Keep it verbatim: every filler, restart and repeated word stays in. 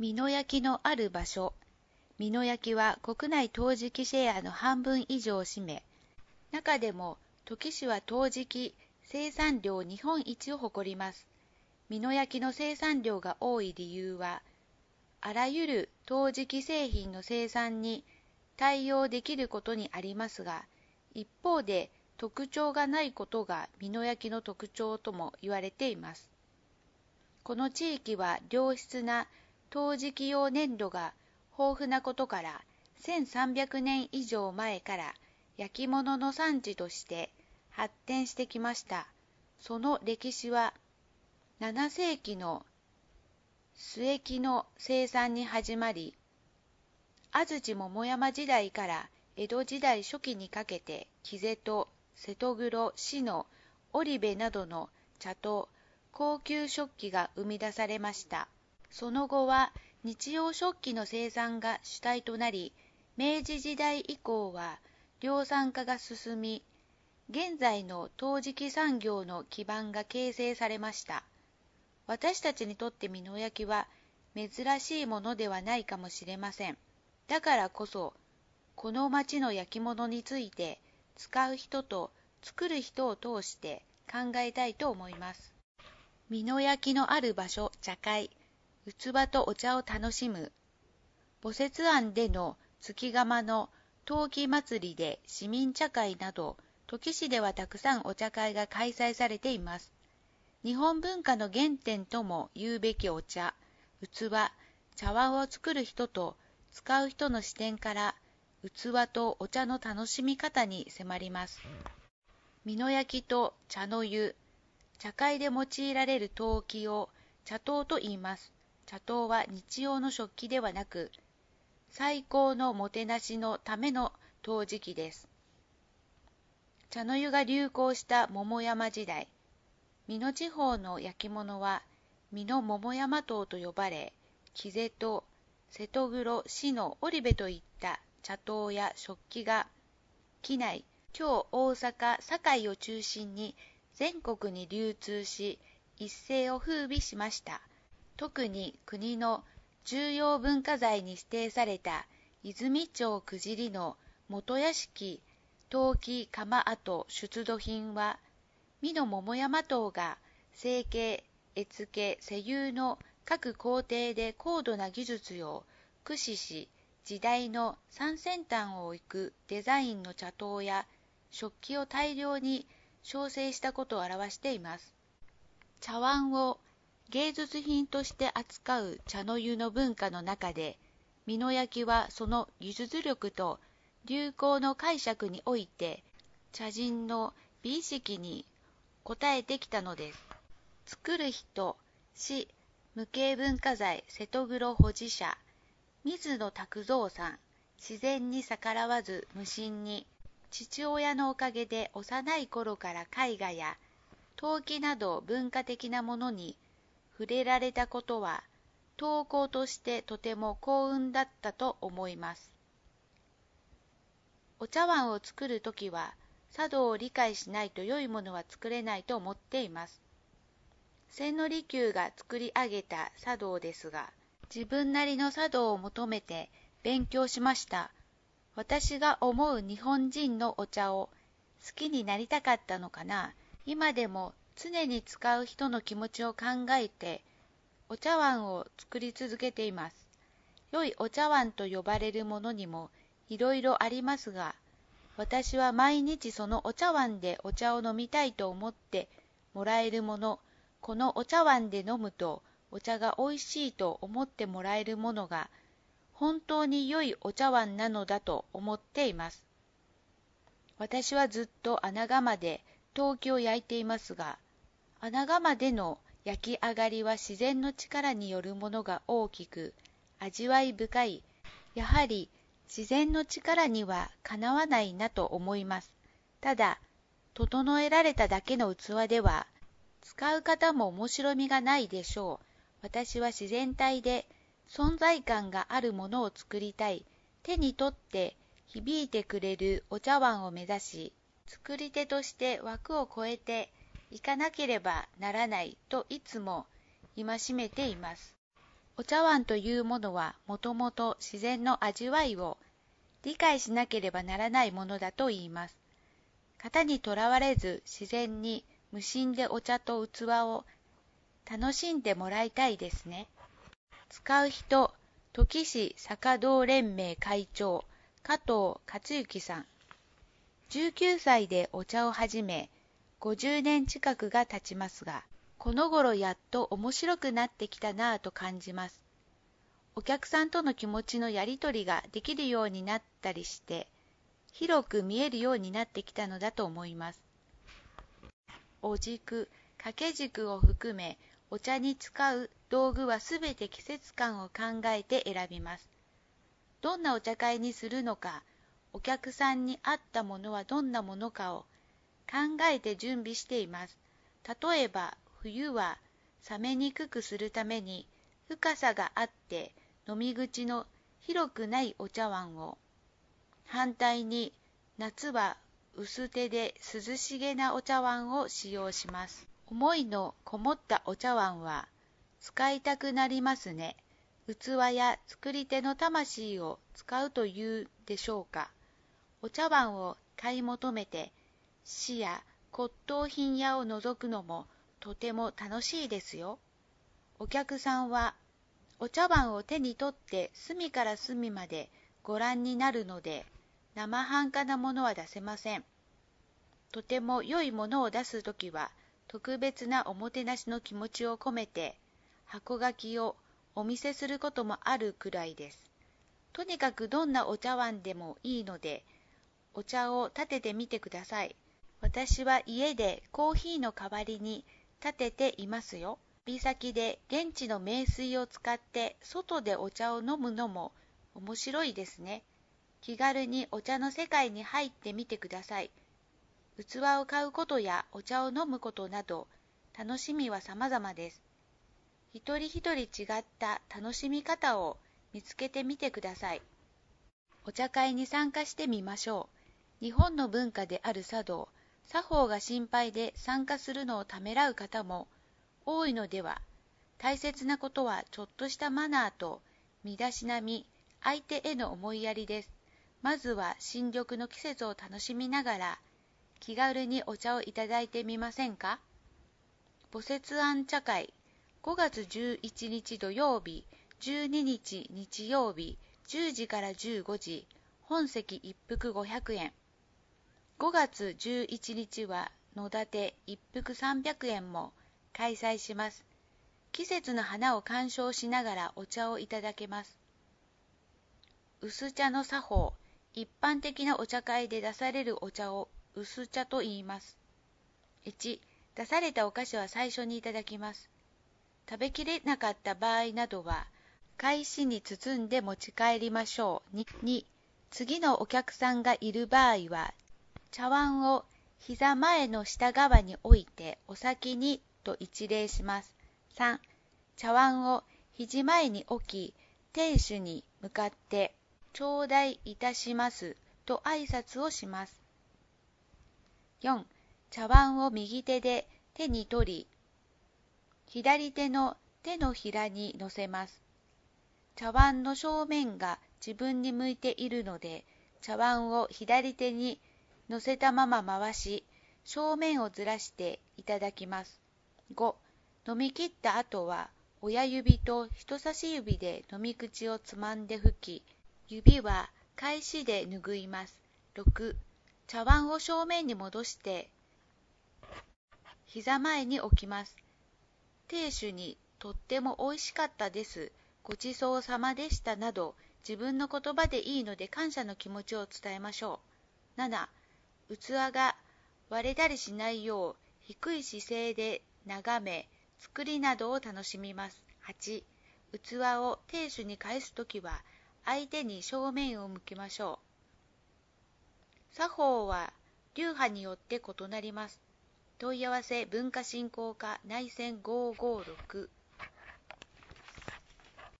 美濃焼のある場所。美濃焼は国内陶磁器シェアの半分以上を占め、中でも土岐市は陶磁器生産量日本一を誇ります。美濃焼の生産量が多い理由は、あらゆる陶磁器製品の生産に対応できることにありますが、一方で特徴がないことが美濃焼の特徴とも言われています。この地域は良質な陶磁器用粘土が豊富なことから、せんさんびゃくねん以上前から焼き物の産地として発展してきました。その歴史はななせいきの末期の生産に始まり、安土桃山時代から江戸時代初期にかけて、木瀬戸、瀬戸黒、志野、織部などの茶と高級食器が生み出されました。その後は日用食器の生産が主体となり、明治時代以降は量産化が進み、現在の陶磁器産業の基盤が形成されました。私たちにとって美濃焼は珍しいものではないかもしれません。だからこそ、この町の焼き物について使う人と作る人を通して考えたいと思います。美濃焼のある場所、茶会、器とお茶を楽しむ。母節庵での月釜の陶器祭りで市民茶会など、土岐市ではたくさんお茶会が開催されています。日本文化の原点とも言うべきお茶、器、茶碗を作る人と使う人の視点から器とお茶の楽しみ方に迫ります。美濃焼と茶の湯。茶会で用いられる陶器を茶刀と言います。茶刀は日用の食器ではなく、最高のもてなしのための陶磁器です。茶の湯が流行した桃山時代、美濃地方の焼き物は美濃桃山刀と呼ばれ、木瀬戸、瀬戸黒、志野、織部といった茶刀や食器が畿内、京、大阪、堺を中心に全国に流通し、一世を風靡しました。特に国の重要文化財に指定された泉町久尻の元屋敷陶器窯跡出土品は、美濃桃山刀が成形、絵付け、施釉の各工程で高度な技術を駆使し、時代の最先端を行くデザインの茶刀や食器を大量に焼成したことを表しています。茶碗を芸術品として扱う茶の湯の文化の中で、美濃焼はその技術力と流行の解釈において、茶人の美意識に応えてきたのです。作る人、市無形文化財瀬戸黒保持者、水野拓三さん。自然に逆らわず無心に、父親のおかげで幼い頃から絵画や陶器など文化的なものに触れられたことは、陶工としてとても幸運だったと思います。お茶碗を作るときは、茶道を理解しないと良いものは作れないと思っています。千利休が作り上げた茶道ですが、自分なりの茶道を求めて勉強しました。私が思う日本人のお茶を好きになりたかったのかな。今でも常に使う人の気持ちを考えて、お茶碗を作り続けています。良いお茶碗と呼ばれるものにもいろいろありますが、私は毎日そのお茶碗でお茶を飲みたいと思ってもらえるもの、このお茶碗で飲むとお茶がおいしいと思ってもらえるものが本当に良いお茶碗なのだと思っています。私はずっと穴窯で陶器を焼いていますが、穴窯での焼き上がりは自然の力によるものが大きく、味わい深い。やはり自然の力にはかなわないなと思います。ただ、整えられただけの器では、使う方も面白みがないでしょう。私は自然体で存在感があるものを作りたい。手に取って響いてくれるお茶碗を目指し、作り手として枠を超えていかなければならないといつも戒めています。 お茶碗というものはもともと自然の味わいを理解しなければならないものだと言います。型にとらわれず自然に無心でお茶と器を楽しんでもらいたいですね。使う人、土岐市酒道連盟会長、加藤克之さん。じゅうきゅうさいでお茶を始め、ごじゅうねん近くが経ちますが、この頃やっと面白くなってきたなぁと感じます。お客さんとの気持ちのやりとりができるようになったりして、広く見えるようになってきたのだと思います。お軸、掛け軸を含め、お茶に使う道具はすべて季節感を考えて選びます。どんなお茶会にするのか、お客さんに合ったものはどんなものかを考えて準備しています。例えば、冬は冷めにくくするために深さがあって飲み口の広くないお茶碗を、反対に夏は薄手で涼しげなお茶碗を使用します。思いのこもったお茶碗は使いたくなりますね。器や作り手の魂を使うというでしょうか。お茶碗を買い求めて市や骨董品屋を覗くのもとても楽しいですよ。お客さんはお茶碗を手に取って隅から隅までご覧になるので、生半可なものは出せません。とても良いものを出すときは、特別なおもてなしの気持ちを込めて、箱書きをお見せすることもあるくらいです。とにかくどんなお茶碗でもいいので、お茶を立ててみてください。私は家でコーヒーの代わりに立てていますよ。旅先で現地の名水を使って外でお茶を飲むのも面白いですね。気軽にお茶の世界に入ってみてください。器を買うことやお茶を飲むことなど楽しみは様々です。一人一人違った楽しみ方を見つけてみてください。お茶会に参加してみましょう。日本の文化である茶道、作法が心配で参加するのをためらう方も多いのでは。大切なことはちょっとしたマナーと身だしなみ、相手への思いやりです。まずは新緑の季節を楽しみながら気軽にお茶をいただいてみませんか。菩摂庵茶会、ごがつじゅういちにち土曜日、じゅうににち日曜日、じゅうじからじゅうごじ、本席一服ごひゃくえん。ごがつじゅういちにちは野立て一服さんびゃくえんも開催します。季節の花を鑑賞しながらお茶をいただけます。薄茶の作法、一般的なお茶会で出されるお茶を薄茶と言います。いち、出されたお菓子は最初にいただきます。食べきれなかった場合などは、返しに包んで持ち帰りましょう。に、次のお客さんがいる場合は、茶碗を膝前の下側に置いてお先にと一礼します。さん、茶碗を肘前に置き、亭主に向かって、頂戴いたしますと挨拶をします。よん、茶碗を右手で手に取り、左手の手のひらに乗せます。茶碗の正面が自分に向いているので、茶碗を左手に乗せたまま回し、正面をずらしていただきます。ご、飲み切った後は、親指と人差し指で飲み口をつまんで拭き、指は返しで拭います。ろく、茶碗を正面に戻して、膝前に置きます。亭主にとっても美味しかったです。ごちそうさまでしたなど、自分の言葉でいいので感謝の気持ちを伝えましょう。なな、器が割れたりしないよう低い姿勢で眺め、作りなどを楽しみます。はち、器を亭主に返すときは相手に正面を向けましょう。作法は流派によって異なります。問い合わせ文化振興課内線ごーごーろく